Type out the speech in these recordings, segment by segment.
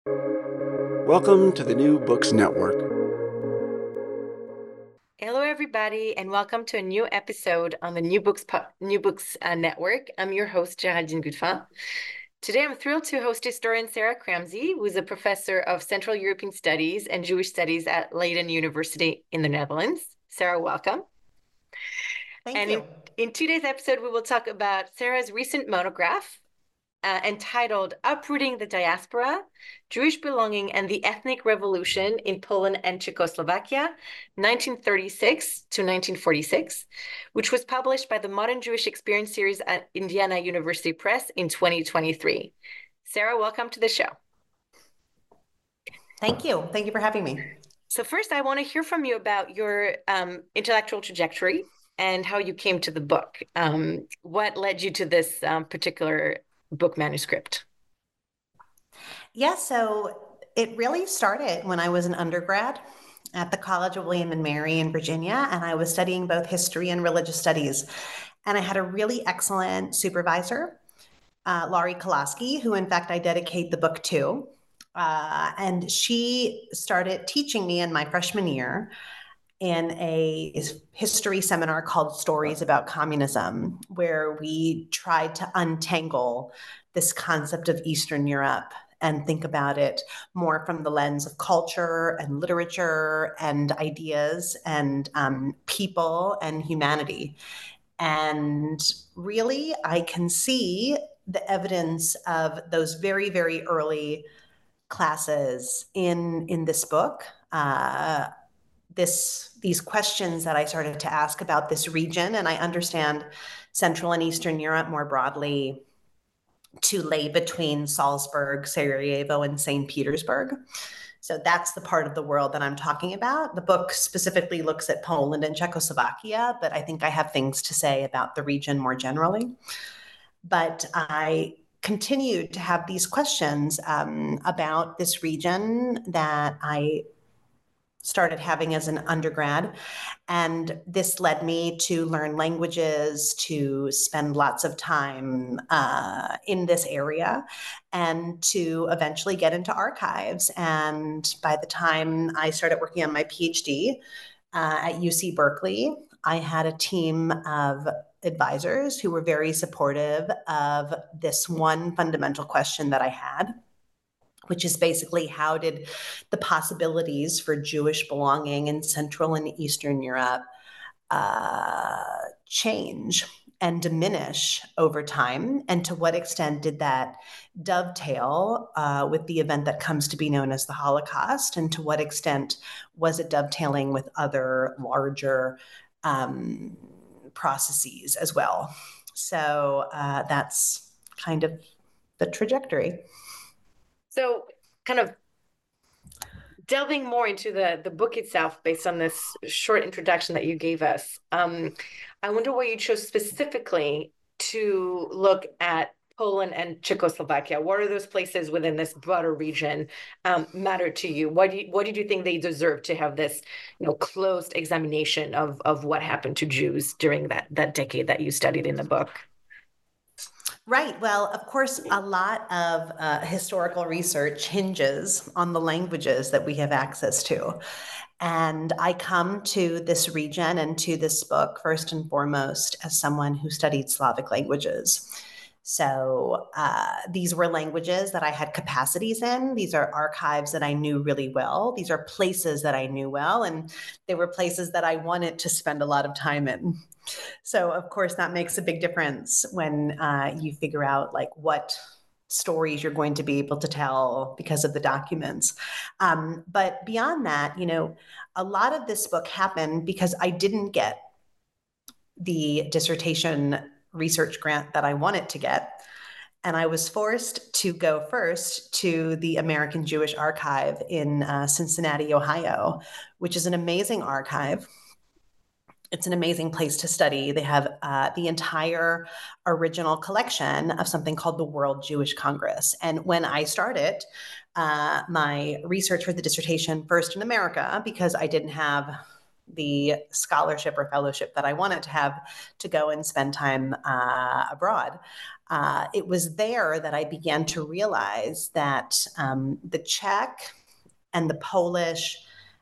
Welcome to the New Books Network. Hello, everybody, and welcome to a new episode on the New Books Network. I'm your host, Geraldine Gutfin. Today, I'm thrilled to host historian Sarah Cramsey, who is a professor of Central European Studies and Jewish Studies at Leiden University in the Netherlands. Sarah, welcome. Thank And you. in today's episode, we will talk about Sarah's recent monograph entitled Uprooting the Diaspora, Jewish Belonging and the Ethnic Revolution in Poland and Czechoslovakia, 1936 to 1946, which was published by the Modern Jewish Experience series at Indiana University Press in 2023. Sarah, welcome to the show. Thank you. Thank you for having me. So first, I want to hear from you about your intellectual trajectory and how you came to the book. What led you to this particular book manuscript? Yeah, so it really started when I was an undergrad at the College of William and Mary in Virginia, and I was studying both history and religious studies. And I had a really excellent supervisor, Laurie Kolaski, who in fact I dedicate the book to. And she started teaching me in my freshman year in a history seminar called Stories About Communism, where we tried to untangle this concept of Eastern Europe and think about it more from the lens of culture and literature and ideas and people and humanity. And really, I can see the evidence of those very, very early classes in this book. These questions that I started to ask about this region, and I understand Central and Eastern Europe more broadly to lay between Salzburg, Sarajevo, and St. Petersburg. So that's the part of the world that I'm talking about. The book specifically looks at Poland and Czechoslovakia, but I think I have things to say about the region more generally. But I continued to have these questions about this region that I started having as an undergrad. And this led me to learn languages, to spend lots of time in this area, and to eventually get into archives. And by the time I started working on my PhD at UC Berkeley, I had a team of advisors who were very supportive of this one fundamental question that I had, which is basically how did the possibilities for Jewish belonging in Central and Eastern Europe change and diminish over time? And to what extent did that dovetail with the event that comes to be known as the Holocaust? And to what extent was it dovetailing with other larger processes as well? So that's kind of the trajectory. So, kind of delving more into the book itself, based on this short introduction that you gave us, I wonder why you chose specifically to look at Poland and Czechoslovakia. What are those places within this broader region matter to you? What did you think they deserve to have this, closed examination of what happened to Jews during that decade that you studied in the book? Right. Well, of course, a lot of historical research hinges on the languages that we have access to. And I come to this region and to this book first and foremost as someone who studied Slavic languages. So these were languages that I had capacities in. These are archives that I knew really well. These are places that I knew well. And they were places that I wanted to spend a lot of time in. So, of course, that makes a big difference when you figure out like what stories you're going to be able to tell because of the documents. But beyond that, a lot of this book happened because I didn't get the dissertation research grant that I wanted to get. And I was forced to go first to the American Jewish Archive in Cincinnati, Ohio, which is an amazing archive. It's an amazing place to study. They have the entire original collection of something called the World Jewish Congress. And when I started my research for the dissertation, first in America, because I didn't have the scholarship or fellowship that I wanted to have to go and spend time abroad. It was there that I began to realize that the Czech and the Polish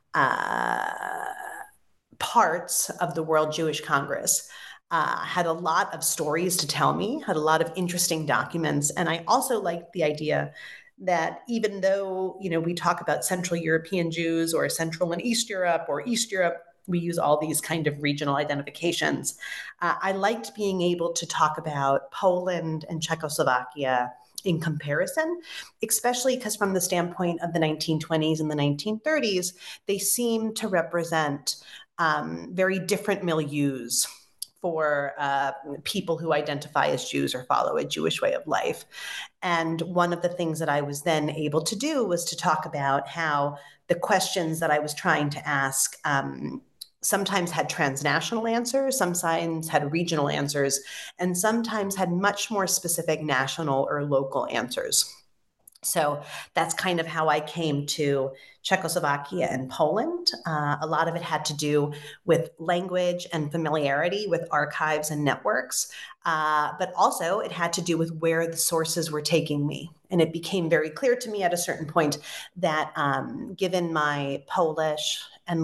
parts of the World Jewish Congress had a lot of stories to tell me, had a lot of interesting documents. And I also liked the idea that even though, we talk about Central European Jews or Central and East Europe or East Europe, we use all these kind of regional identifications. I liked being able to talk about Poland and Czechoslovakia in comparison, especially because from the standpoint of the 1920s and the 1930s, they seem to represent very different milieus for people who identify as Jews or follow a Jewish way of life. And one of the things that I was then able to do was to talk about how the questions that I was trying to ask sometimes had transnational answers, sometimes had regional answers, and sometimes had much more specific national or local answers. So that's kind of how I came to Czechoslovakia and Poland. A lot of it had to do with language and familiarity with archives and networks, but also it had to do with where the sources were taking me. And it became very clear to me at a certain point that given my Polish and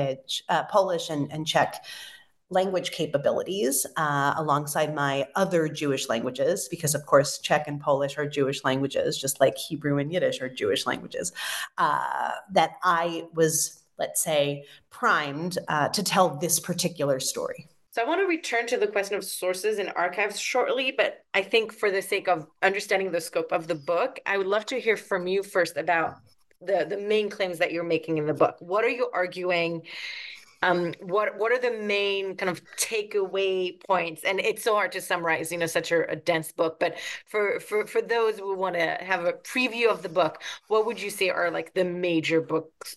Czech language capabilities alongside my other Jewish languages, because of course Czech and Polish are Jewish languages, just like Hebrew and Yiddish are Jewish languages, that I was, let's say, primed to tell this particular story. So I want to return to the question of sources and archives shortly, but I think for the sake of understanding the scope of the book, I would love to hear from you first about the main claims that you're making in the book. What are you arguing? What are the main kind of takeaway points? And it's so hard to summarize, such a dense book. But for those who want to have a preview of the book, what would you say are like the major books,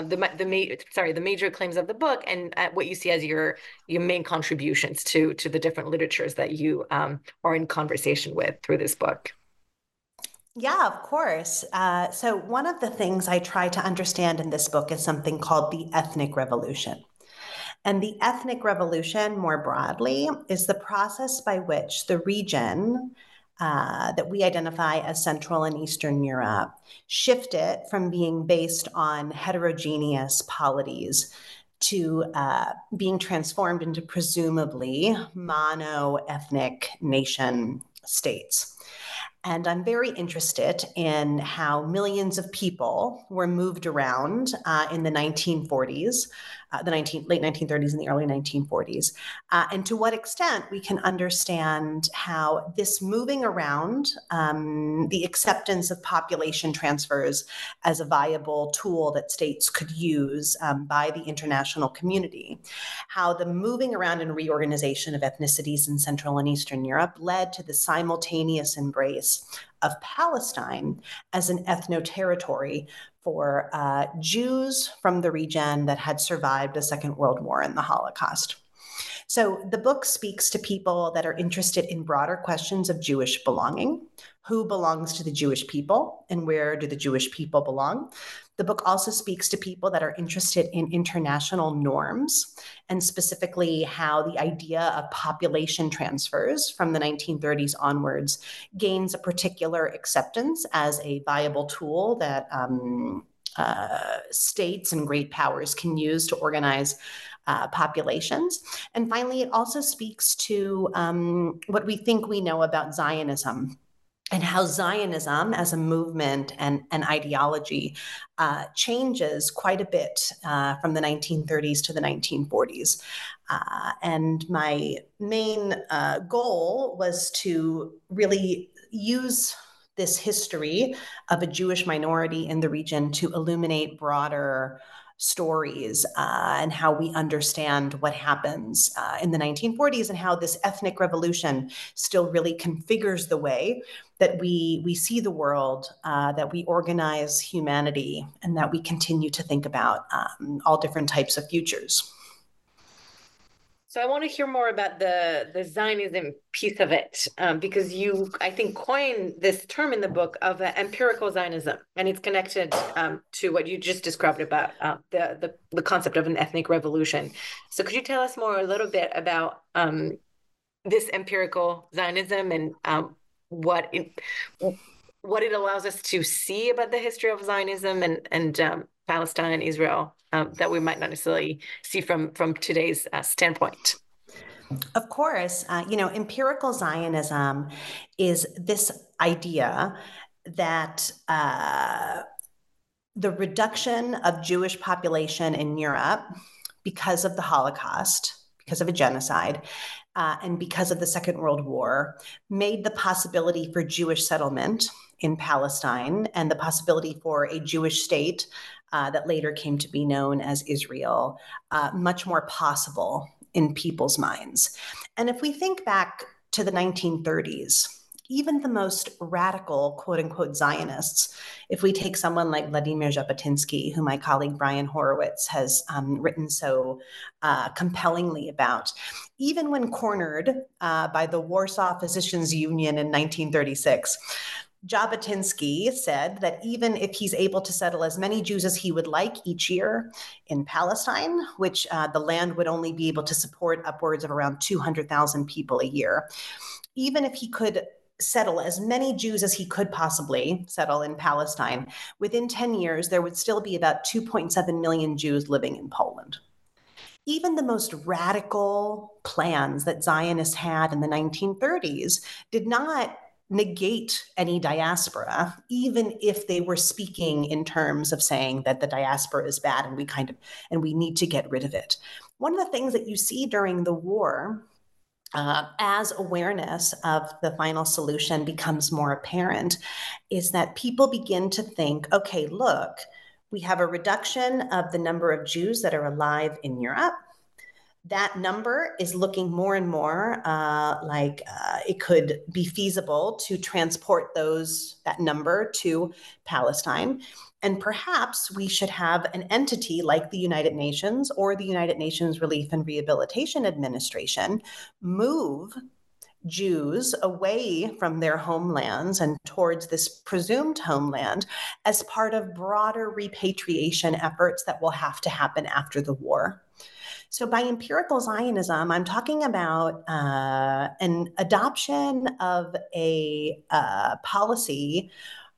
the major claims of the book, and what you see as your main contributions to the different literatures that you are in conversation with through this book? Yeah, of course. So one of the things I try to understand in this book is something called the ethnic revolution. And the ethnic revolution, more broadly, is the process by which the region that we identify as Central and Eastern Europe shifted from being based on heterogeneous polities to being transformed into presumably mono-ethnic nation states. And I'm very interested in how millions of people were moved around in the 1940s, late 1930s and the early 1940s, and to what extent we can understand how this moving around, the acceptance of population transfers as a viable tool that states could use by the international community, how the moving around and reorganization of ethnicities in Central and Eastern Europe led to the simultaneous embrace of Palestine as an ethno-territory for Jews from the region that had survived the Second World War and the Holocaust. So the book speaks to people that are interested in broader questions of Jewish belonging. Who belongs to the Jewish people and where do the Jewish people belong? The book also speaks to people that are interested in international norms and specifically how the idea of population transfers from the 1930s onwards gains a particular acceptance as a viable tool that states and great powers can use to organize populations. And finally, it also speaks to what we think we know about Zionism and how Zionism as a movement and an ideology changes quite a bit from the 1930s to the 1940s. And my main goal was to really use this history of a Jewish minority in the region to illuminate broader stories and how we understand what happens in the 1940s and how this ethnic revolution still really configures the way that we see the world, that we organize humanity, and that we continue to think about all different types of futures. So I want to hear more about the Zionism piece of it, because you, I think, coined this term in the book of empirical Zionism, and it's connected to what you just described about the concept of an ethnic revolution. So could you tell us more a little bit about this empirical Zionism and what it what it allows us to see about the history of Zionism and Palestine, Israel, that we might not necessarily see from today's standpoint? Of course, empirical Zionism is this idea that the reduction of Jewish population in Europe because of the Holocaust, because of a genocide, and because of the Second World War, made the possibility for Jewish settlement in Palestine and the possibility for a Jewish state that later came to be known as Israel much more possible in people's minds. And if we think back to the 1930s, even the most radical, quote unquote, Zionists, if we take someone like Vladimir Jabotinsky, who my colleague Brian Horowitz has written so compellingly about, even when cornered by the Warsaw Physicians Union in 1936, Jabotinsky said that even if he's able to settle as many Jews as he would like each year in Palestine, which the land would only be able to support upwards of around 200,000 people a year, even if he could settle as many Jews as he could possibly settle in Palestine, within 10 years, there would still be about 2.7 million Jews living in Poland. Even the most radical plans that Zionists had in the 1930s did not negate any diaspora, even if they were speaking in terms of saying that the diaspora is bad and we need to get rid of it. One of the things that you see during the war, as awareness of the final solution becomes more apparent, is that people begin to think, okay, look, we have a reduction of the number of Jews that are alive in Europe. That number is looking more and more like it could be feasible to transport that number to Palestine. And perhaps we should have an entity like the United Nations or the United Nations Relief and Rehabilitation Administration move Jews away from their homelands and towards this presumed homeland as part of broader repatriation efforts that will have to happen after the war. So by empirical Zionism, I'm talking about an adoption of a policy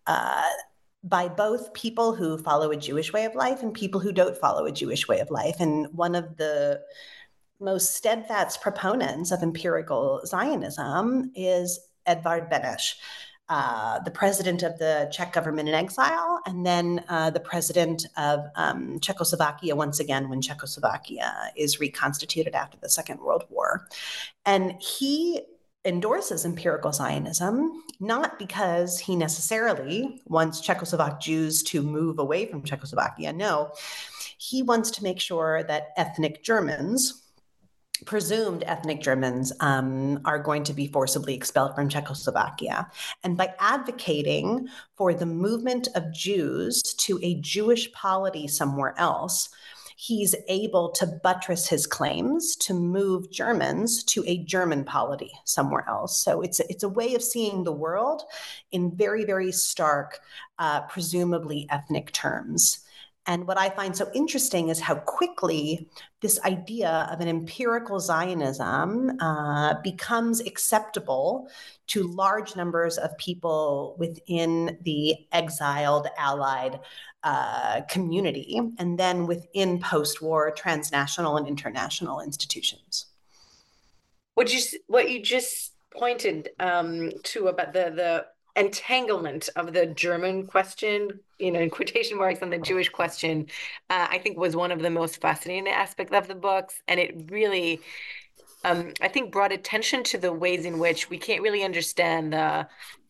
by both people who follow a Jewish way of life and people who don't follow a Jewish way of life. And one of the most steadfast proponents of empirical Zionism is Edvard Beneš, the president of the Czech government in exile, and then the president of Czechoslovakia once again when Czechoslovakia is reconstituted after the Second World War. And he endorses empirical Zionism, not because he necessarily wants Czechoslovak Jews to move away from Czechoslovakia. No, he wants to make sure that ethnic Germans, presumed ethnic Germans, are going to be forcibly expelled from Czechoslovakia. And by advocating for the movement of Jews to a Jewish polity somewhere else, he's able to buttress his claims to move Germans to a German polity somewhere else. So it's a way of seeing the world in very, very stark, presumably ethnic terms. And what I find so interesting is how quickly this idea of an empirical Zionism becomes acceptable to large numbers of people within the exiled, allied community, and then within post-war transnational and international institutions. What you just pointed to about the entanglement of the German question, in quotation marks, on the Jewish question, I think was one of the most fascinating aspects of the books. And it really, I think, brought attention to the ways in which we can't really understand the,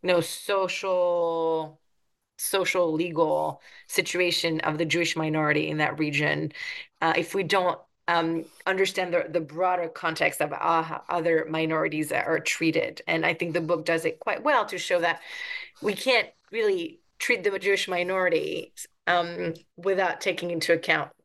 social legal situation of the Jewish minority in that region if we don't understand the broader context of how other minorities are treated. And I think the book does it quite well to show that we can't really treat the Jewish minority without taking into account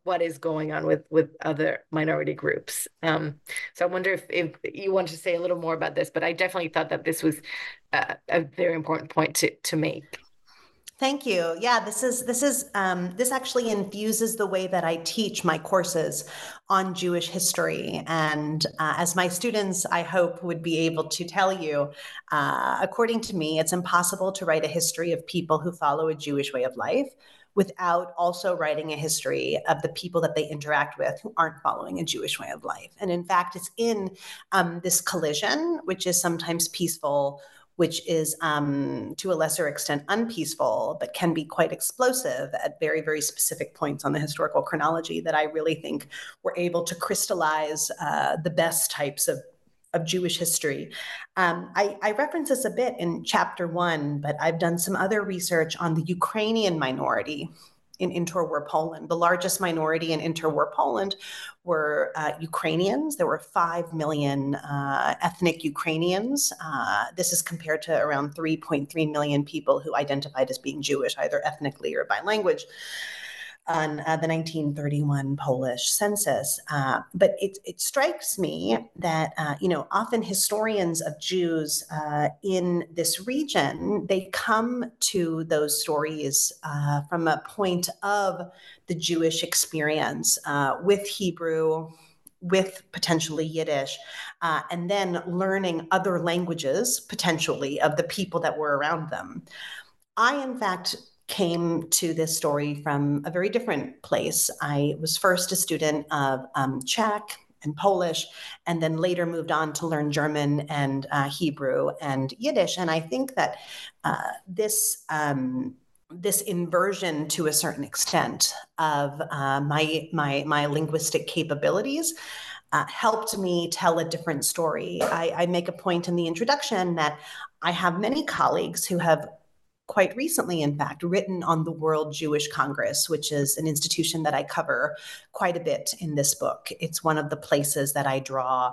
what is going on with other minority groups. So I wonder if you want to say a little more about this, but I definitely thought that this was a very important point to make. Thank you. Yeah, this actually infuses the way that I teach my courses on Jewish history, and as my students, I hope, would be able to tell you, according to me, it's impossible to write a history of people who follow a Jewish way of life without also writing a history of the people that they interact with who aren't following a Jewish way of life. And in fact, it's in this collision, which is sometimes peaceful, which is to a lesser extent unpeaceful, but can be quite explosive at very, very specific points on the historical chronology, that I really think we're able to crystallize the best types of Jewish history. I reference this a bit in chapter 1, but I've done some other research on the Ukrainian minority in interwar Poland. The largest minority in interwar Poland were Ukrainians. There were 5 million ethnic Ukrainians. This is compared to around 3.3 million people who identified as being Jewish, either ethnically or by language, on the 1931 Polish census. But it strikes me that, often historians of Jews in this region, they come to those stories from a point of the Jewish experience with Hebrew, with potentially Yiddish, and then learning other languages, potentially, of the people that were around them. I, in fact, came to this story from a very different place. I was first a student of Czech and Polish, and then later moved on to learn German and Hebrew and Yiddish. And I think that this inversion, to a certain extent, of my linguistic capabilities helped me tell a different story. I make a point in the introduction that I have many colleagues who have quite recently, in fact, written on the World Jewish Congress, which is an institution that I cover quite a bit in this book. It's one of the places that I draw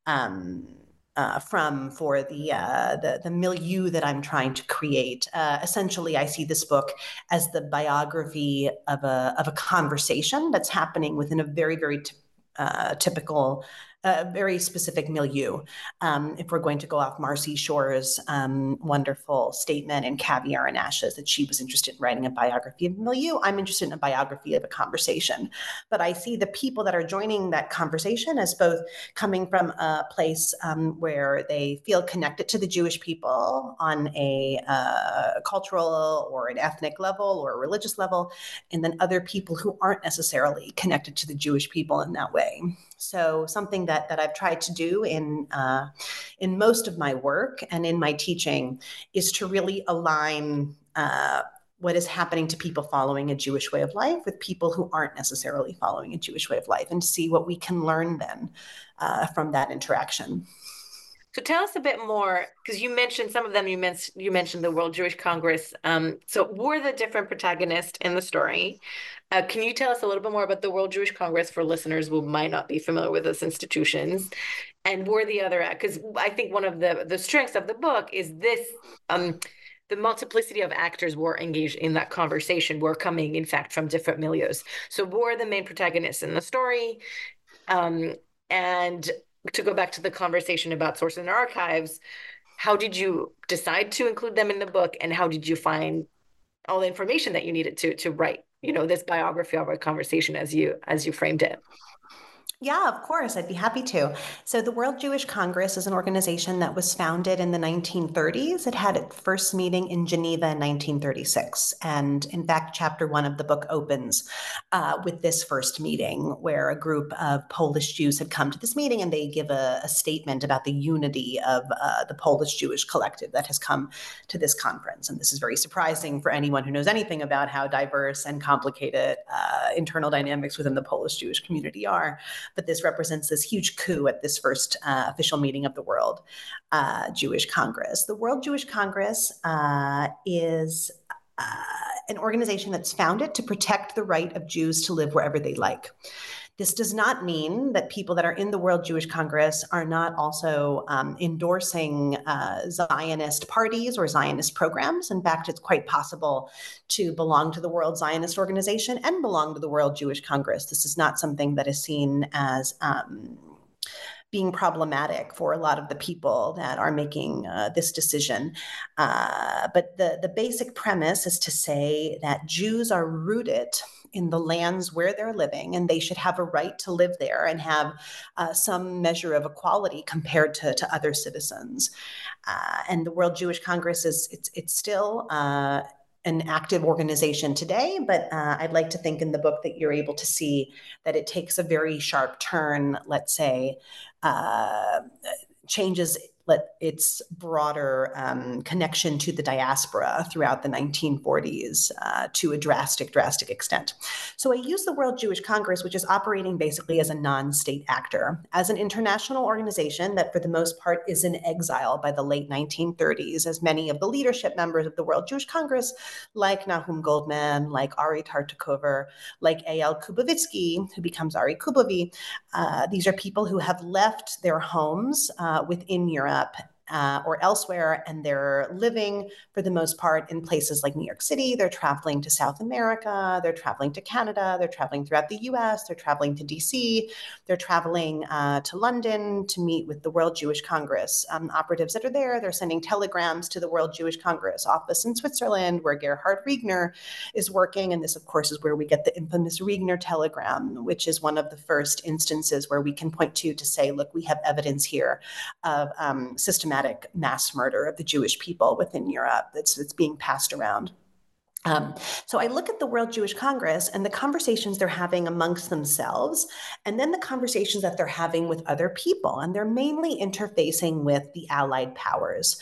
from for the milieu that I'm trying to create. Essentially, I see this book as the biography of a conversation that's happening within a very, very typical, very specific milieu. If we're going to go off Marcy Shore's wonderful statement in Caviar and Ashes that she was interested in writing a biography of milieu, I'm interested in a biography of a conversation. But I see the people that are joining that conversation as both coming from a place where they feel connected to the Jewish people on a cultural or an ethnic level or a religious level, and then other people who aren't necessarily connected to the Jewish people in that way. So something that I've tried to do in most of my work and in my teaching is to really align what is happening to people following a Jewish way of life with people who aren't necessarily following a Jewish way of life, and see what we can learn then from that interaction. So tell us a bit more, because you mentioned some of them. You mentioned the World Jewish Congress. So were the different protagonists in the story? Can you tell us a little bit more about the World Jewish Congress for listeners who might not be familiar with those institutions? And were the other, because I think one of the strengths of the book is this, the multiplicity of actors were engaged in that conversation were coming, in fact, from different milieus. So were the main protagonists in the story? And to go back to the conversation about sources and archives, how did you decide to include them in the book, and how did you find all the information that you needed to write, this biography of our conversation as you framed it? Yeah, of course. I'd be happy to. So the World Jewish Congress is an organization that was founded in the 1930s. It had its first meeting in Geneva in 1936. And in fact, chapter 1 of the book opens with this first meeting, where a group of Polish Jews had come to this meeting, and they give a statement about the unity of the Polish Jewish collective that has come to this conference. And this is very surprising for anyone who knows anything about how diverse and complicated internal dynamics within the Polish Jewish community are. But this represents this huge coup at this first official meeting of the World Jewish Congress. The World Jewish Congress is an organization that's founded to protect the right of Jews to live wherever they like. This does not mean that people that are in the World Jewish Congress are not also endorsing Zionist parties or Zionist programs. In fact, it's quite possible to belong to the World Zionist Organization and belong to the World Jewish Congress. This is not something that is seen as being problematic for a lot of the people that are making this decision. But the basic premise is to say that Jews are rooted in the lands where they're living, and they should have a right to live there and have some measure of equality compared to other citizens. And the World Jewish Congress it's still an active organization today, but I'd like to think in the book that you're able to see that it takes a very sharp turn, let's say, changes its broader connection to the diaspora throughout the 1940s to a drastic extent. So I use the World Jewish Congress, which is operating basically as a non-state actor, as an international organization that for the most part is in exile by the late 1930s, as many of the leadership members of the World Jewish Congress, like Nahum Goldman, like Ari Tartakover, like Eyal Kubovitsky, who becomes Ari Kubovi, these are people who have left their homes within Europe or elsewhere, and they're living for the most part in places like New York City. They're traveling to South America, they're traveling to Canada, they're traveling throughout the US, they're traveling to DC, they're traveling to London to meet with the World Jewish Congress operatives that are there. They're sending telegrams to the World Jewish Congress office in Switzerland, where Gerhard Riegner is working. And this, of course, is where we get the infamous Riegner telegram, which is one of the first instances where we can point to say, look, we have evidence here of systematic mass murder of the Jewish people within Europe that's being passed around. So I look at the World Jewish Congress and the conversations they're having amongst themselves, and then the conversations that they're having with other people, and they're mainly interfacing with the Allied powers.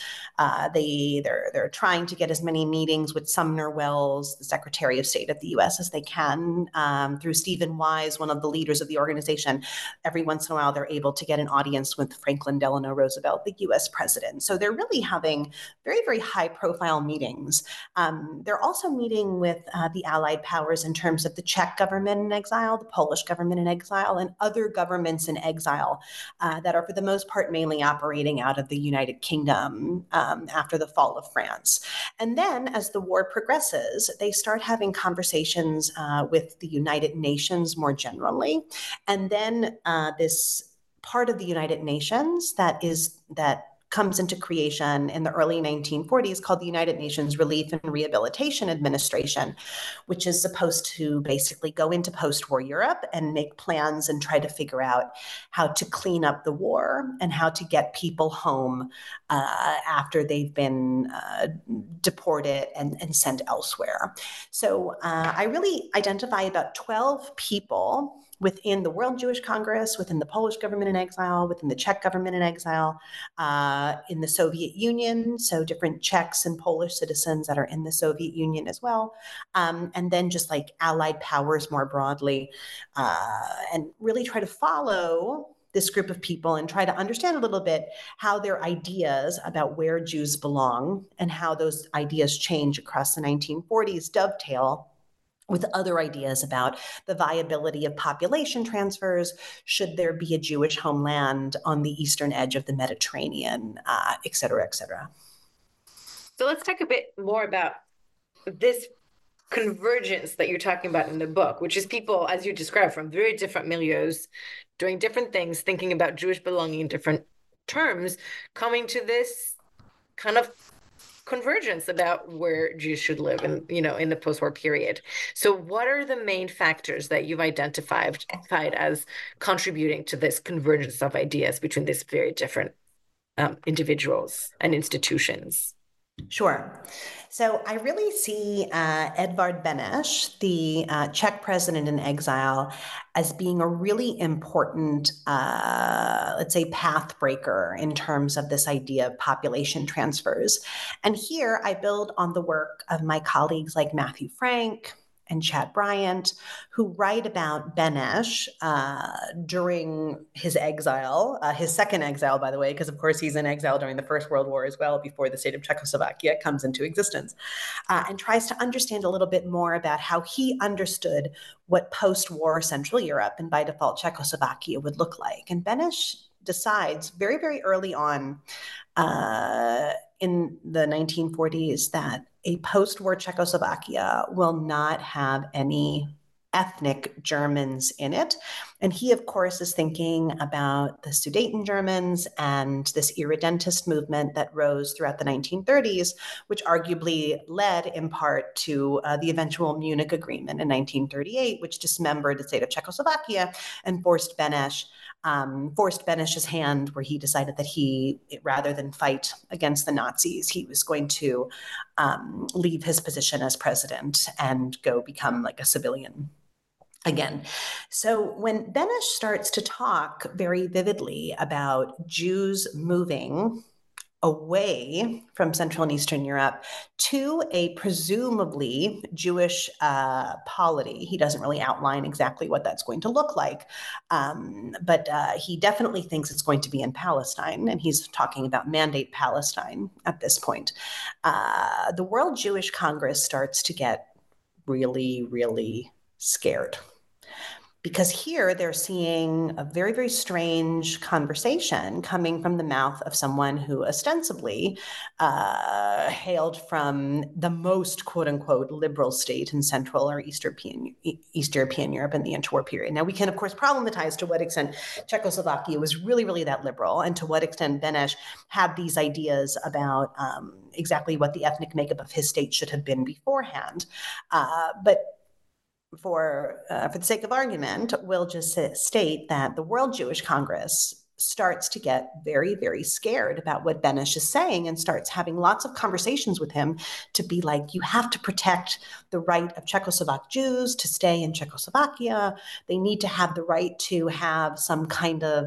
They're trying to get as many meetings with Sumner Welles, the Secretary of State of the U.S., as they can through Stephen Wise, one of the leaders of the organization. Every once in a while, they're able to get an audience with Franklin Delano Roosevelt, the U.S. president. So they're really having very, very high-profile meetings. They're also meeting with the Allied powers in terms of the Czech government in exile, the Polish government in exile, and other governments in exile that are, for the most part, mainly operating out of the United Kingdom after the fall of France. And then, as the war progresses, they start having conversations with the United Nations more generally. And then this part of the United Nations that comes into creation in the early 1940s called the United Nations Relief and Rehabilitation Administration, which is supposed to basically go into post-war Europe and make plans and try to figure out how to clean up the war and how to get people home after they've been deported and sent elsewhere. So I really identify about 12 people within the World Jewish Congress, within the Polish government in exile, within the Czech government in exile, in the Soviet Union, so different Czechs and Polish citizens that are in the Soviet Union as well, and then just like Allied powers more broadly, and really try to follow this group of people and try to understand a little bit how their ideas about where Jews belong and how those ideas change across the 1940s dovetail with other ideas about the viability of population transfers, should there be a Jewish homeland on the eastern edge of the Mediterranean, et cetera, et cetera. So let's talk a bit more about this convergence that you're talking about in the book, which is people, as you described, from very different milieus, doing different things, thinking about Jewish belonging in different terms, coming to this kind of convergence about where Jews should live in the post-war period. So what are the main factors that you've identified as contributing to this convergence of ideas between these very different individuals and institutions? Sure. So I really see Edvard Beneš, the Czech president in exile, as being a really important, let's say, path breaker in terms of this idea of population transfers. And here I build on the work of my colleagues like Matthew Frank, and Chad Bryant, who write about Benesch during his exile, his second exile, by the way, because of course he's in exile during the First World War as well, before the state of Czechoslovakia comes into existence, and tries to understand a little bit more about how he understood what post-war Central Europe, and by default Czechoslovakia, would look like. And Benesch decides very, very early on in the 1940s that a post-war Czechoslovakia will not have any ethnic Germans in it. And he, of course, is thinking about the Sudeten Germans and this irredentist movement that rose throughout the 1930s, which arguably led in part to the eventual Munich Agreement in 1938, which dismembered the state of Czechoslovakia and forced Benesch's hand, where he decided that he, rather than fight against the Nazis, he was going to leave his position as president and go become like a civilian again. So when Benesch starts to talk very vividly about Jews moving away from Central and Eastern Europe to a presumably Jewish polity. He doesn't really outline exactly what that's going to look like, but he definitely thinks it's going to be in Palestine, and he's talking about Mandate Palestine at this point. The World Jewish Congress starts to get really, really scared, because here they're seeing a very, very strange conversation coming from the mouth of someone who ostensibly hailed from the most quote unquote liberal state in Central or East European Europe in the interwar period. Now, we can, of course, problematize to what extent Czechoslovakia was really, really that liberal, and to what extent Benesch had these ideas about exactly what the ethnic makeup of his state should have been beforehand. But for the sake of argument, we'll just state that the World Jewish Congress starts to get very, very scared about what Benesch is saying, and starts having lots of conversations with him to be like, you have to protect the right of Czechoslovak Jews to stay in Czechoslovakia. They need to have the right to have some kind of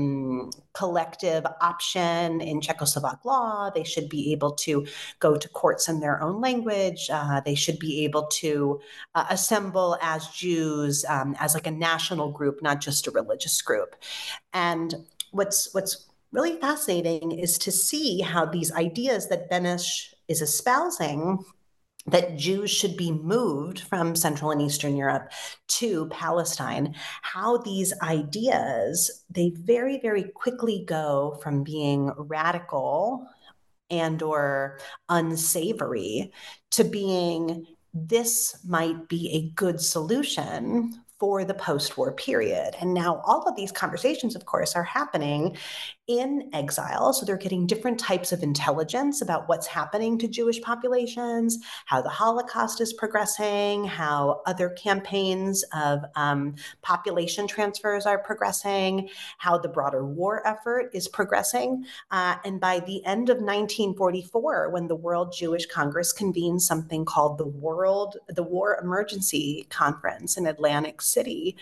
collective option in Czechoslovak law. They should be able to go to courts in their own language. They should be able to assemble as Jews, as like a national group, not just a religious group. And what's really fascinating is to see how these ideas that Benesch is espousing, that Jews should be moved from Central and Eastern Europe to Palestine, how these ideas, they very, very quickly go from being radical and or unsavory to being, this might be a good solution for the post-war period. And now all of these conversations, of course, are happening in exile. So they're getting different types of intelligence about what's happening to Jewish populations, how the Holocaust is progressing, how other campaigns of population transfers are progressing, how the broader war effort is progressing. And by the end of 1944, when the World Jewish Congress convenes something called the War Emergency Conference in Atlantic City,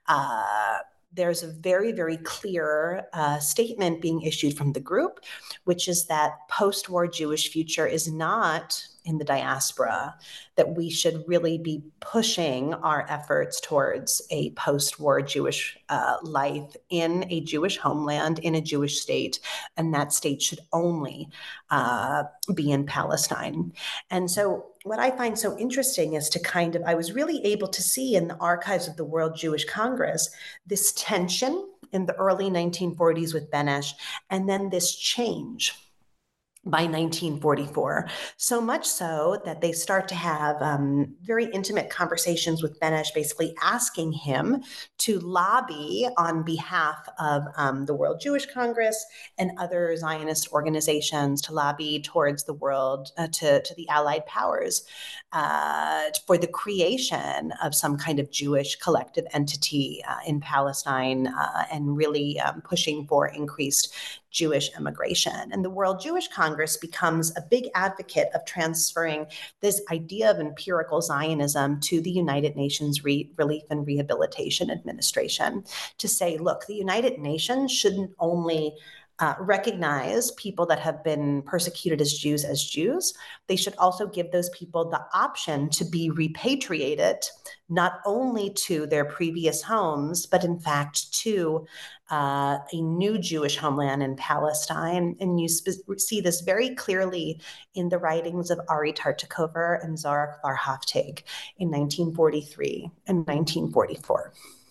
there's a very, very clear statement being issued from the group, which is that post-war Jewish future is not in the diaspora, that we should really be pushing our efforts towards a post-war Jewish life in a Jewish homeland, in a Jewish state, and that state should only be in Palestine. And so what I find so interesting is to I was really able to see in the archives of the World Jewish Congress this tension in the early 1940s with Benesch, and then this change by 1944, so much so that they start to have very intimate conversations with Benesch, basically asking him to lobby on behalf of the World Jewish Congress and other Zionist organizations, to lobby towards the world, to the Allied powers, for the creation of some kind of Jewish collective entity in Palestine, and really pushing for increased Jewish immigration. And the World Jewish Congress becomes a big advocate of transferring this idea of empirical Zionism to the United Nations Relief and Rehabilitation Administration, to say, look, the United Nations shouldn't only recognize people that have been persecuted as Jews. They should also give those people the option to be repatriated, not only to their previous homes, but in fact to a new Jewish homeland in Palestine. And you see this very clearly in the writings of Ari Tartakover and Zara Kvar-Haftig in 1943 and 1944.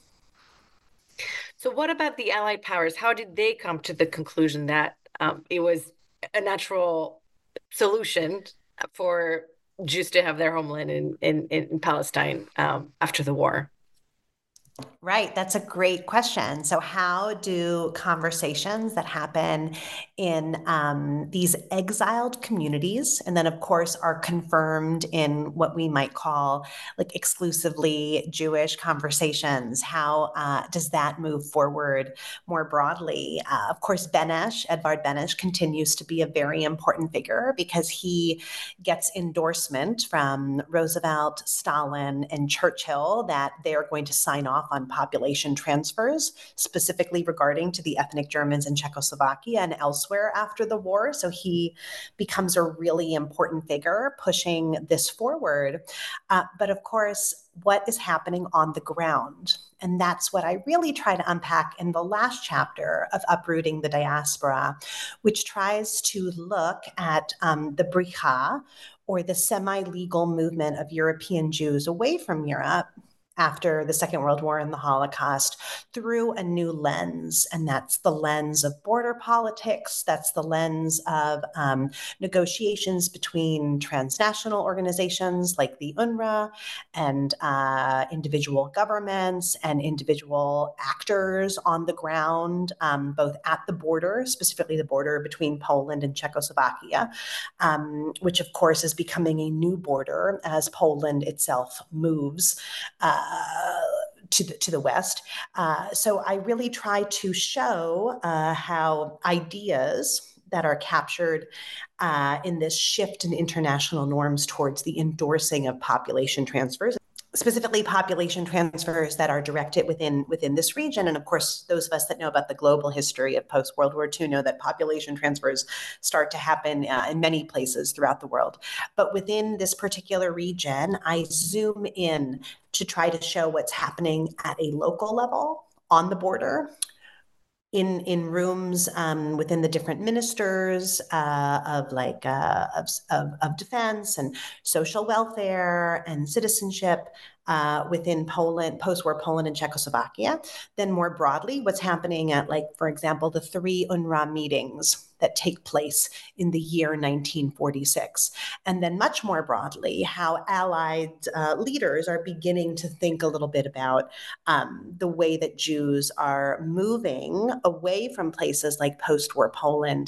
So what about the Allied powers? How did they come to the conclusion that it was a natural solution for Jews to have their homeland in Palestine after the war? Right, that's a great question. So, how do conversations that happen in these exiled communities, and then, of course, are confirmed in what we might call like exclusively Jewish conversations, how does that move forward more broadly? Of course, Edvard Beneš, continues to be a very important figure because he gets endorsement from Roosevelt, Stalin, and Churchill that they are going to sign off on population transfers, specifically regarding to the ethnic Germans in Czechoslovakia and elsewhere after the war. So he becomes a really important figure pushing this forward. But of course, what is happening on the ground? And that's what I really try to unpack in the last chapter of Uprooting the Diaspora, which tries to look at the Bricha, or the semi-legal movement of European Jews away from Europe after the Second World War and the Holocaust through a new lens. And that's the lens of border politics. That's the lens of negotiations between transnational organizations like the UNRWA and individual governments and individual actors on the ground, both at the border, specifically the border between Poland and Czechoslovakia, which of course is becoming a new border as Poland itself moves to the West. So I really try to show how ideas that are captured in this shift in international norms towards the endorsing of population transfers, specifically population transfers that are directed within this region. And of course, those of us that know about the global history of post-World War II know that population transfers start to happen in many places throughout the world. But within this particular region, I zoom in to try to show what's happening at a local level on the border, in rooms within the different ministers of defense and social welfare and citizenship within Poland, post-war Poland and Czechoslovakia. Then more broadly, what's happening at, like, for example, the 3 UNRWA meetings that take place in the year 1946. And then much more broadly, how Allied leaders are beginning to think a little bit about the way that Jews are moving away from places like post-war Poland,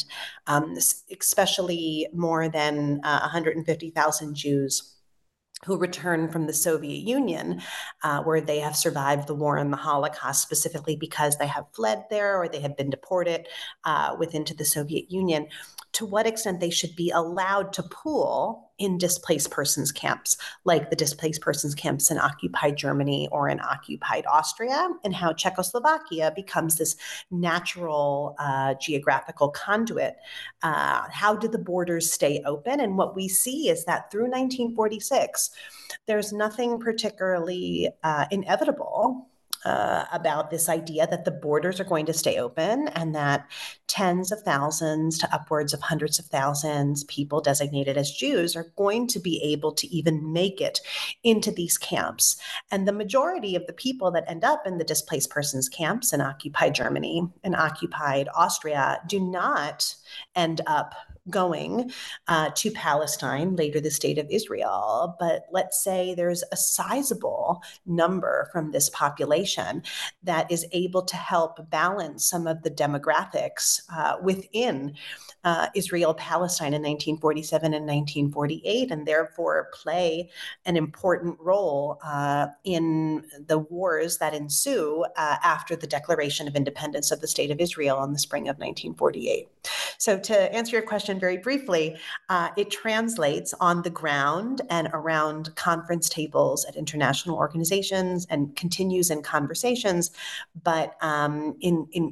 especially more than 150,000 Jews who return from the Soviet Union, where they have survived the war and the Holocaust, specifically because they have fled there or they have been deported into the Soviet Union, to what extent they should be allowed to pool in displaced persons camps, like the displaced persons camps in occupied Germany or in occupied Austria, and how Czechoslovakia becomes this natural geographical conduit. How do the borders stay open? And what we see is that through 1946, there's nothing particularly inevitable about this idea that the borders are going to stay open and that tens of thousands to upwards of hundreds of thousands people designated as Jews are going to be able to even make it into these camps. And the majority of the people that end up in the displaced persons camps in occupied Germany and occupied Austria do not end up going to Palestine, later the state of Israel. But let's say there's a sizable number from this population that is able to help balance some of the demographics within Israel-Palestine in 1947 and 1948, and therefore play an important role in the wars that ensue after the declaration of independence of the state of Israel in the spring of 1948. So to answer your question very briefly, it translates on the ground and around conference tables at international organizations and continues in conversations, but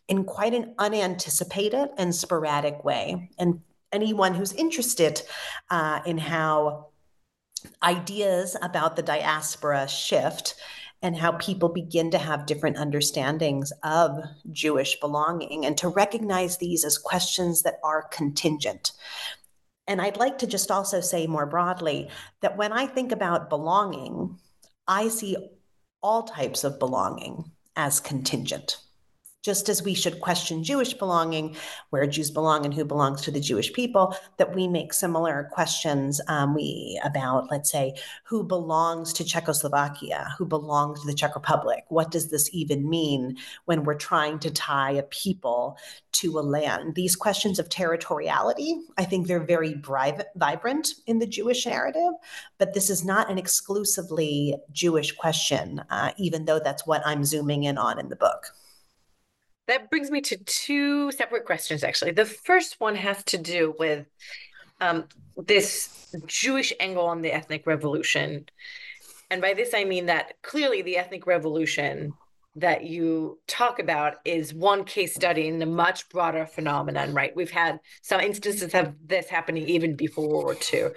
in quite an unanticipated and sporadic way. And anyone who's interested in how ideas about the diaspora shift and how people begin to have different understandings of Jewish belonging, and to recognize these as questions that are contingent. And I'd like to just also say more broadly that when I think about belonging, I see all types of belonging as contingent. Just as we should question Jewish belonging, where Jews belong and who belongs to the Jewish people, that we make similar questions about, let's say, who belongs to Czechoslovakia, who belongs to the Czech Republic. What does this even mean when we're trying to tie a people to a land? These questions of territoriality, I think they're very vibrant in the Jewish narrative, but this is not an exclusively Jewish question, even though that's what I'm zooming in on in the book. That brings me to two separate questions, actually. The first one has to do with this Jewish angle on the ethnic revolution. And by this, I mean that clearly the ethnic revolution that you talk about is one case study in a much broader phenomenon, right? We've had some instances of this happening even before World War II.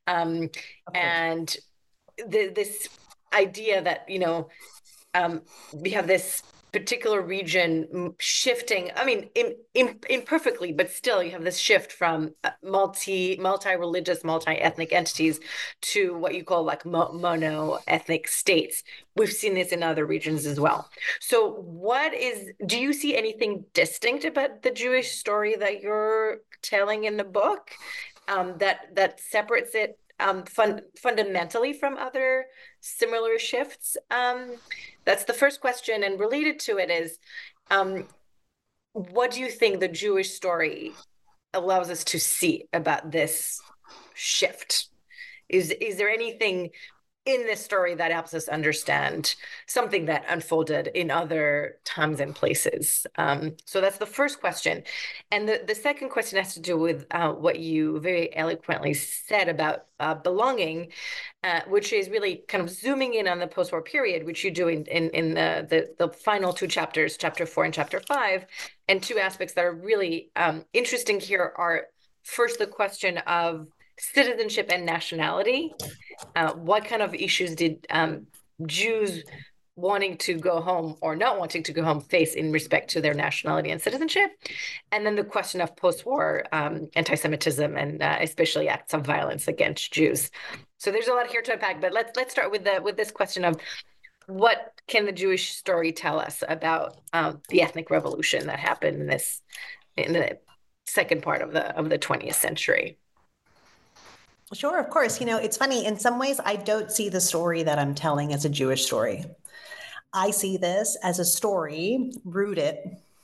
And this idea that, we have this particular region shifting, I mean, imperfectly, but still you have this shift from multi-religious, multi-ethnic entities to what you call like mono-ethnic states. We've seen this in other regions as well. So do you see anything distinct about the Jewish story that you're telling in the book that separates it fundamentally from other similar shifts? That's the first question. And related to it is, what do you think the Jewish story allows us to see about this shift? Is there anything in this story that helps us understand something that unfolded in other times and places? So that's the first question. And the second question has to do with what you very eloquently said about belonging, which is really kind of zooming in on the post-war period, which you do in the final two chapters, chapter 4 and chapter 5. And two aspects that are really interesting here are, first, the question of citizenship and nationality. What kind of issues did Jews wanting to go home or not wanting to go home face in respect to their nationality and citizenship? And then the question of post-war anti-Semitism and especially acts of violence against Jews. So there's a lot here to unpack, but let's start with this question of what can the Jewish story tell us about the ethnic revolution that happened in the second part of the 20th century? Sure, of course. It's funny. In some ways, I don't see the story that I'm telling as a Jewish story. I see this as a story rooted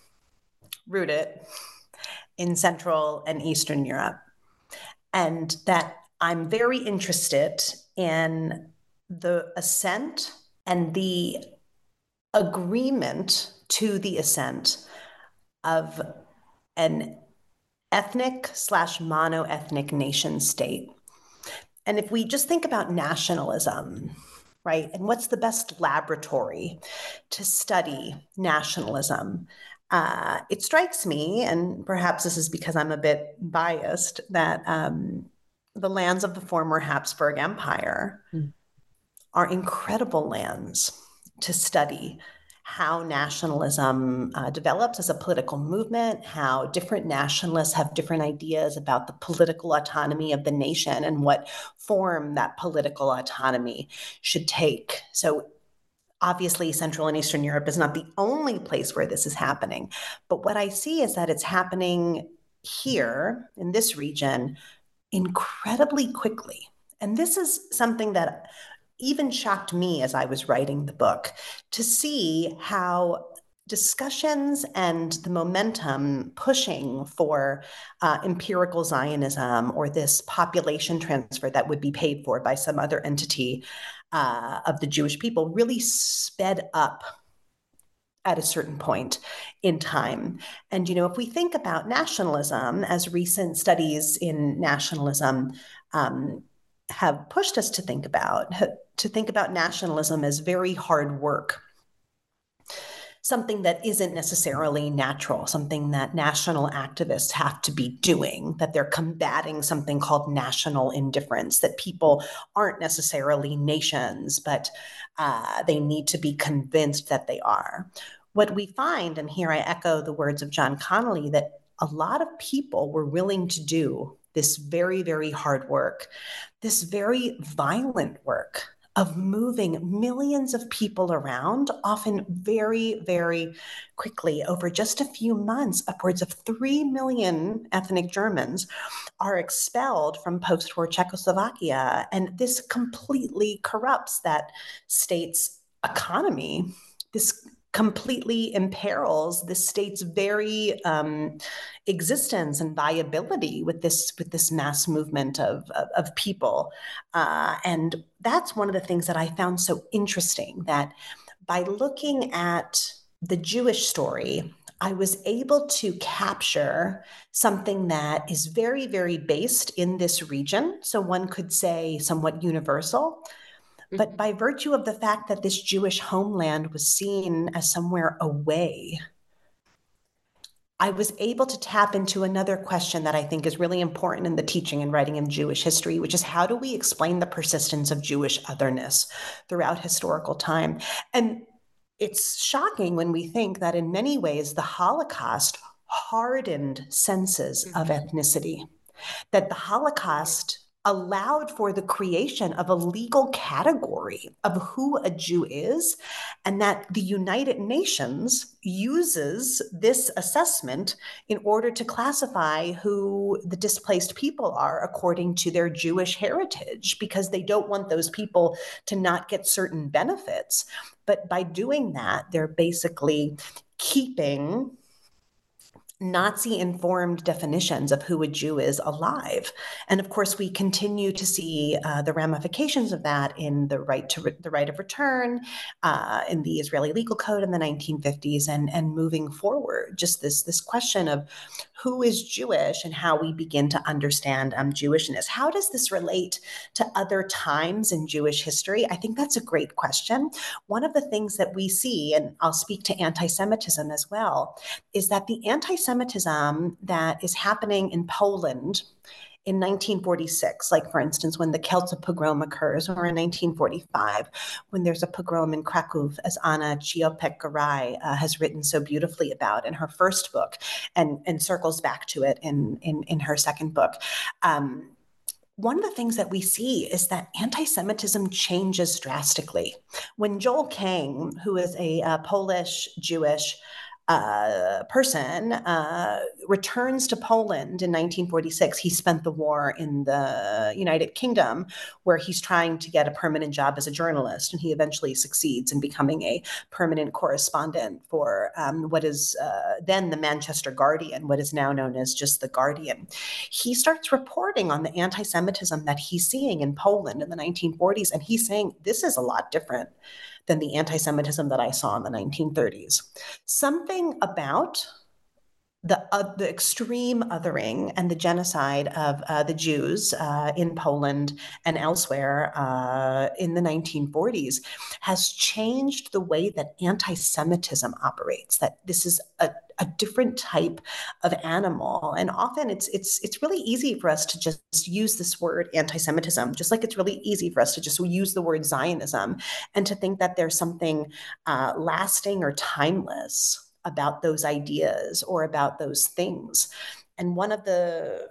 in Central and Eastern Europe. And that I'm very interested in the ascent and the agreement to the ascent of an ethnic/mono-ethnic nation state. And if we just think about nationalism, right, and what's the best laboratory to study nationalism, it strikes me, and perhaps this is because I'm a bit biased, that the lands of the former Habsburg Empire are incredible lands to study how nationalism develops as a political movement, how different nationalists have different ideas about the political autonomy of the nation and what form that political autonomy should take. So obviously, Central and Eastern Europe is not the only place where this is happening. But what I see is that it's happening here in this region incredibly quickly. And this is something that even shocked me as I was writing the book, to see how discussions and the momentum pushing for empirical Zionism or this population transfer that would be paid for by some other entity of the Jewish people really sped up at a certain point in time. And, if we think about nationalism, as recent studies in nationalism have pushed us to think about nationalism as very hard work. something that isn't necessarily natural, something that national activists have to be doing, that they're combating something called national indifference, that people aren't necessarily nations, but they need to be convinced that they are. What we find, and here I echo the words of John Connolly, that a lot of people were willing to do this very, very hard work, this very violent work of moving millions of people around, often very, very quickly. Over just a few months, upwards of 3 million ethnic Germans are expelled from post-war Czechoslovakia. And this completely corrupts that state's economy. This completely imperils the state's very existence and viability with this mass movement of people. And that's one of the things that I found so interesting, that by looking at the Jewish story, I was able to capture something that is very, very based in this region. So one could say somewhat universal. But by virtue of the fact that this Jewish homeland was seen as somewhere away, I was able to tap into another question that I think is really important in the teaching and writing of Jewish history, which is, how do we explain the persistence of Jewish otherness throughout historical time? And it's shocking when we think that in many ways the Holocaust hardened senses of ethnicity, that the Holocaust allowed for the creation of a legal category of who a Jew is, and that the United Nations uses this assessment in order to classify who the displaced people are according to their Jewish heritage, because they don't want those people to not get certain benefits. But by doing that, they're basically keeping Nazi-informed definitions of who a Jew is alive. And of course, we continue to see the ramifications of that in the right of return, in the Israeli legal code in the 1950s, and moving forward. Just this question of who is Jewish and how we begin to understand Jewishness. How does this relate to other times in Jewish history? I think that's a great question. One of the things that we see, and I'll speak to anti-Semitism as well, is that the anti-Semitism that is happening in Poland in 1946, like for instance, when the Kielce pogrom occurs, or in 1945, when there's a pogrom in Krakow, as Anna Ciopek-Garay has written so beautifully about in her first book, and circles back to it in her second book. One of the things that we see is that anti-Semitism changes drastically. When Joel Kang, who is a Polish Jewish person, returns to Poland in 1946. He spent the war in the United Kingdom, where he's trying to get a permanent job as a journalist, and he eventually succeeds in becoming a permanent correspondent for what is then the Manchester Guardian, what is now known as just the Guardian. He starts reporting on the anti-Semitism that he's seeing in Poland in the 1940s, and he's saying, this is a lot different than the anti-Semitism that I saw in the 1930s. Something about the extreme othering and the genocide of the Jews in Poland and elsewhere in the 1940s has changed the way that anti-Semitism operates, that this is a different type of animal. And often it's really easy for us to just use this word anti-Semitism, just like it's really easy for us to just use the word Zionism and to think that there's something lasting or timeless about those ideas or about those things. And one of the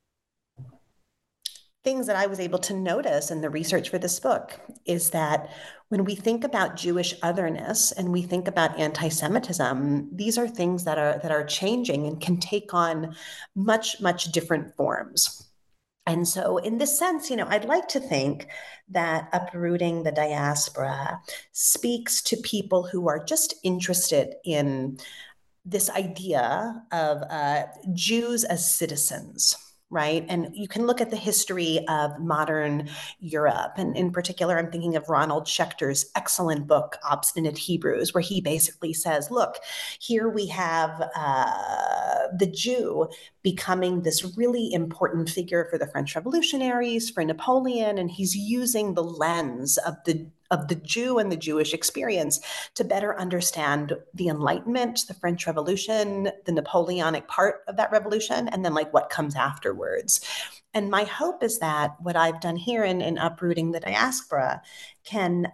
things that I was able to notice in the research for this book is that when we think about Jewish otherness and we think about anti-Semitism, these are things that are changing and can take on much, much different forms. And so in this sense, I'd like to think that Uprooting the Diaspora speaks to people who are just interested in this idea of Jews as citizens, right? And you can look at the history of modern Europe. And in particular, I'm thinking of Ronald Schechter's excellent book, Obstinate Hebrews, where he basically says, look, here we have the Jew becoming this really important figure for the French revolutionaries, for Napoleon, and he's using the lens of of the Jew and the Jewish experience to better understand the Enlightenment, the French Revolution, the Napoleonic part of that revolution, and then like what comes afterwards. And my hope is that what I've done here in Uprooting the Diaspora can,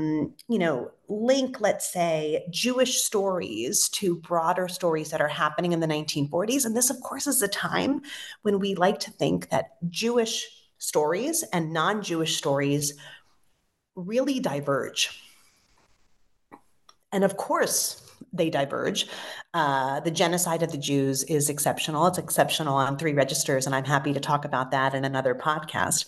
link, let's say, Jewish stories to broader stories that are happening in the 1940s. And this, of course, is a time when we like to think that Jewish stories and non-Jewish stories really diverge. And of course, they diverge. The genocide of the Jews is exceptional. It's exceptional on 3 registers, and I'm happy to talk about that in another podcast.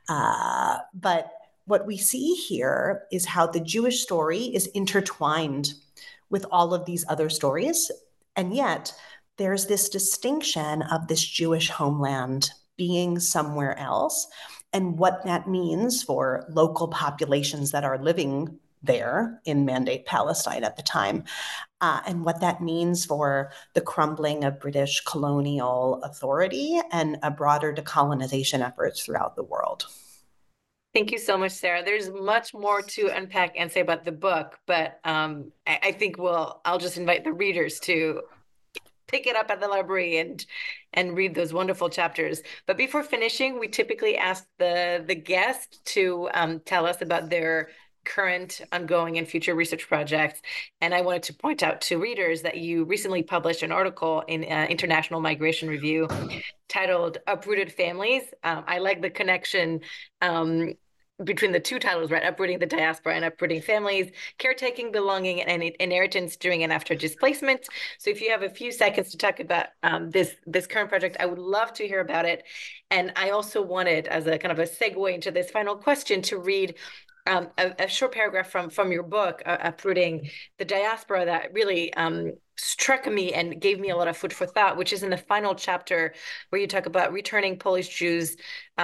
But what we see here is how the Jewish story is intertwined with all of these other stories. And yet there's this distinction of this Jewish homeland being somewhere else and what that means for local populations that are living there in Mandate Palestine at the time, and what that means for the crumbling of British colonial authority and a broader decolonization efforts throughout the world. Thank you so much, Sarah. There's much more to unpack and say about the book, but I think I'll just invite the readers to pick it up at the library and read those wonderful chapters. But before finishing, we typically ask the guest to tell us about their current, ongoing, and future research projects. And I wanted to point out to readers that you recently published an article in International Migration Review titled Uprooted Families. I like the connection between the 2 titles, right? Uprooting the Diaspora and Uprooting Families, Caretaking, Belonging, and Inheritance During and After Displacement. So if you have a few seconds to talk about this current project, I would love to hear about it. And I also wanted, as a kind of a segue into this final question, to read a short paragraph from your book, Uprooting the Diaspora, that really struck me and gave me a lot of food for thought, which is in the final chapter where you talk about returning Polish Jews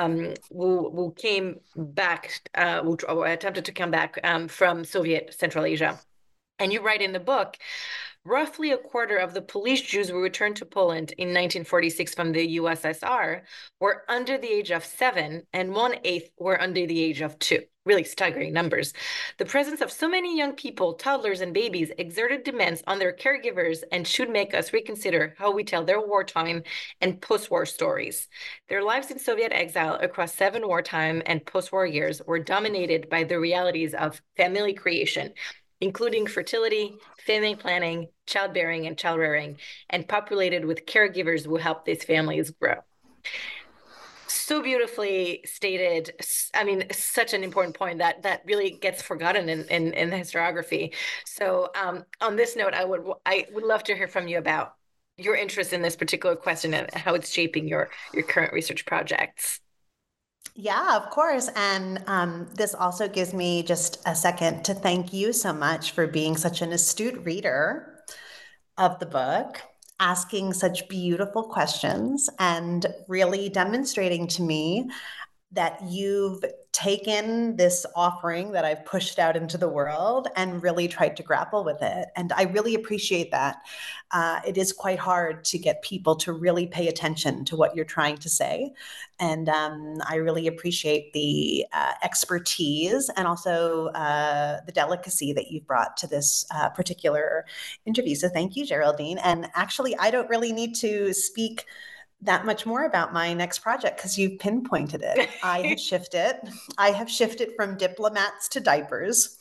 who came back, who attempted to come back from Soviet Central Asia. And you write in the book, roughly a quarter of the Polish Jews who returned to Poland in 1946 from the USSR were under the age of 7, and 1/8 were under the age of 2. Really staggering numbers. The presence of so many young people, toddlers, and babies exerted demands on their caregivers and should make us reconsider how we tell their wartime and post-war stories. Their lives in Soviet exile across 7 wartime and post-war years were dominated by the realities of family creation, including fertility, family planning, childbearing, and child rearing, and populated with caregivers who help these families grow. So beautifully stated. I mean, such an important point that really gets forgotten in the historiography. So on this note, I would love to hear from you about your interest in this particular question and how it's shaping your current research projects. Yeah, of course. And this also gives me just a second to thank you so much for being such an astute reader of the book, asking such beautiful questions, and really demonstrating to me that you've taken this offering that I've pushed out into the world and really tried to grapple with it. And I really appreciate that. It is quite hard to get people to really pay attention to what you're trying to say. And I really appreciate the expertise and also the delicacy that you've brought to this particular interview. So thank you, Geraldine. And actually, I don't really need to speak that much more about my next project because you've pinpointed it. I have shifted from diplomats to diapers,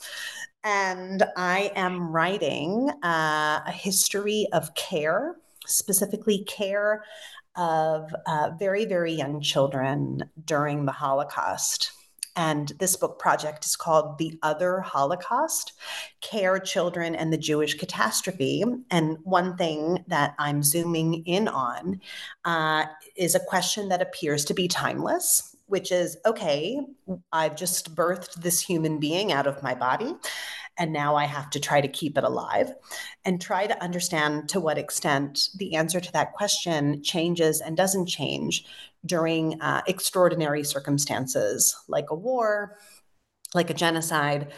and I am writing a history of care, specifically care of very, very young children during the Holocaust. And this book project is called The Other Holocaust, Care, Children, and the Jewish Catastrophe. And one thing that I'm zooming in on is a question that appears to be timeless, which is, okay, I've just birthed this human being out of my body, and now I have to try to keep it alive and try to understand to what extent the answer to that question changes and doesn't change during extraordinary circumstances like a war, like a genocide,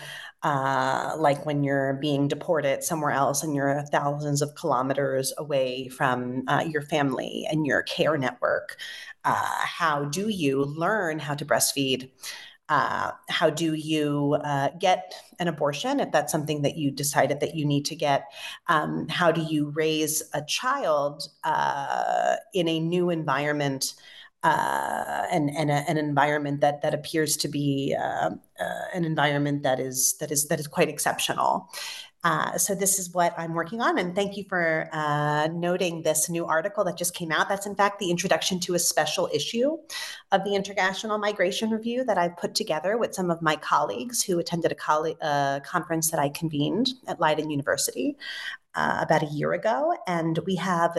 like when you're being deported somewhere else and you're thousands of kilometers away from your family and your care network. How do you learn how to breastfeed How do you get an abortion if that's something that you decided that you need to get? How do you raise a child in a new environment? And an environment that appears to be an environment that is quite exceptional. So this is what I'm working on, and thank you for noting this new article that just came out. That's in fact the introduction to a special issue of the International Migration Review that I put together with some of my colleagues who attended a conference that I convened at Leiden University about a year ago, and we have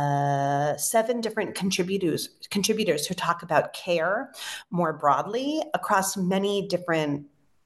7 different contributors who talk about care more broadly across many different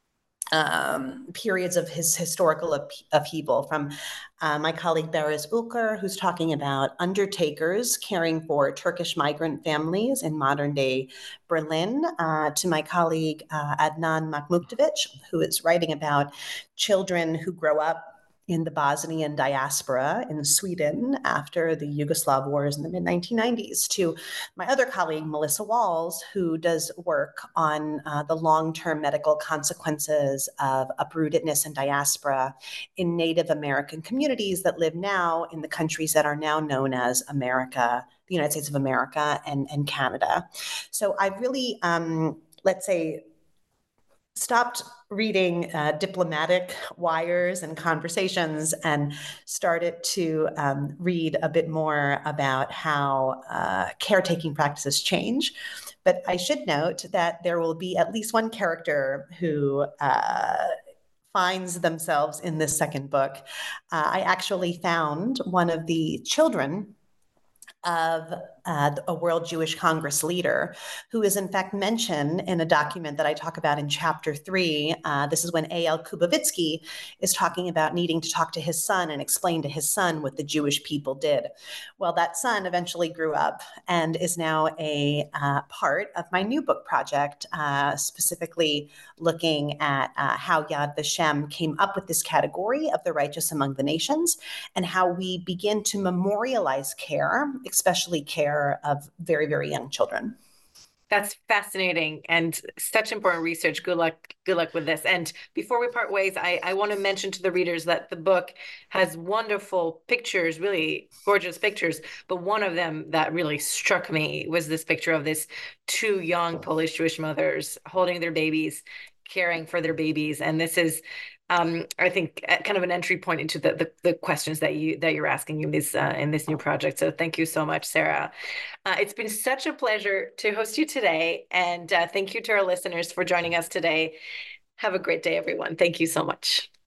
periods of his historical upheaval, from my colleague Beres Ülker, who's talking about undertakers caring for Turkish migrant families in modern day Berlin, to my colleague Adnan Mahmuktovic, who is writing about children who grow up in the Bosnian diaspora in Sweden after the Yugoslav wars in the mid-1990s, to my other colleague, Melissa Walls, who does work on the long-term medical consequences of uprootedness and diaspora in Native American communities that live now in the countries that are now known as America, the United States of America and Canada. So I really, let's say, stopped reading diplomatic wires and conversations and started to read a bit more about how caretaking practices change. But I should note that there will be at least one character who finds themselves in this second book. I actually found one of the children of a World Jewish Congress leader, who is in fact mentioned in a document that I talk about in chapter 3. This is when A.L. Kubovitsky is talking about needing to talk to his son and explain to his son what the Jewish people did. Well, that son eventually grew up and is now a part of my new book project, specifically looking at how Yad Vashem came up with this category of the righteous among the nations, and how we begin to memorialize care, especially care of very, very young children. That's fascinating and such important research. Good luck with this. And before we part ways, I want to mention to the readers that the book has wonderful pictures, really gorgeous pictures. But one of them that really struck me was this picture of this 2 young Polish Jewish mothers holding their babies, caring for their babies. And this is, I think, kind of an entry point into the questions that you're asking in this new project. So thank you so much, Sarah. It's been such a pleasure to host you today, and thank you to our listeners for joining us today. Have a great day, everyone. Thank you so much.